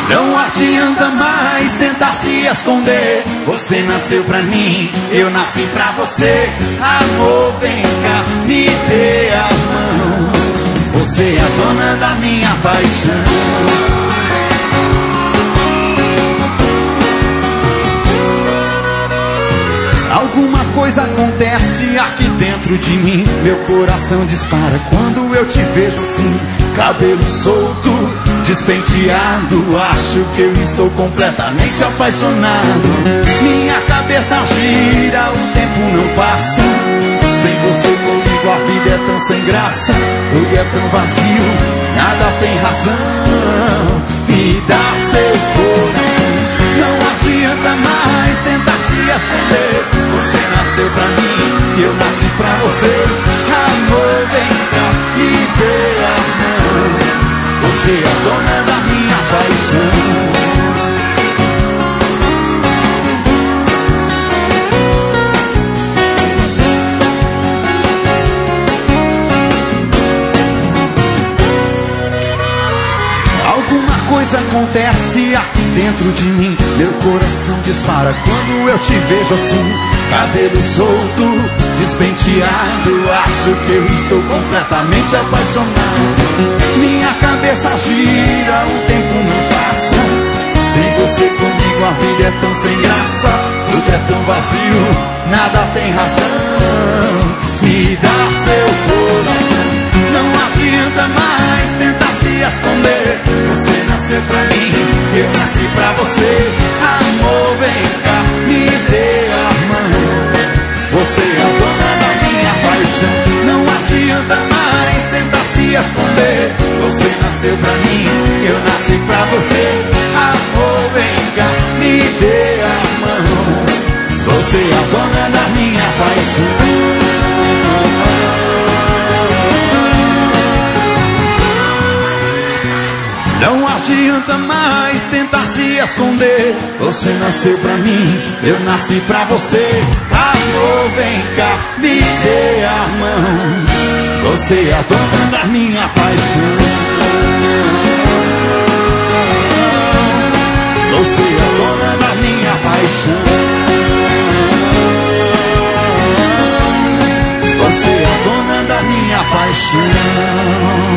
Não adianta mais tentar se esconder. Você nasceu pra mim, eu nasci pra você. Amor, vem cá, me dê a mão. Você é a dona da minha paixão. Alguma coisa acontece aqui dentro de mim. Meu coração dispara quando eu te vejo assim. Cabelo solto, despenteado. Acho que eu estou completamente apaixonado. Minha cabeça gira, o tempo não passa. Sem você comigo a vida é tão sem graça. Tudo é tão vazio, nada tem razão. Me dá seu coração. Não adianta mais tentar se esconder. Você nasceu pra mim, eu nasci pra você. Amor, vem cá, me dê a mão. Você é a dona da minha paixão. Alguma coisa acontece aqui dentro de mim. Meu coração dispara quando eu te vejo assim. Cabelo solto, despenteado. Acho que eu estou completamente apaixonado. Minha cabeça gira, o tempo não passa. Sem você comigo a vida é tão sem graça. Tudo é tão vazio, nada tem razão. Me dá seu coração. Não adianta mais tentar se esconder. Você nasceu pra mim, eu nasci pra você. Amor, vem cá, me dê a mão. Você é a dona da minha paixão. Não adianta mais tentar se esconder. Você nasceu pra mim, eu nasci pra você. Amor, vem cá, me dê a mão. Você é a dona da minha paixão. Não adianta mais tentar se esconder. Você nasceu pra mim, eu nasci pra você. Amor, vem cá, me dê a mão. Você é a dona da minha paixão. Você é a dona da minha paixão. Você é a dona da minha paixão.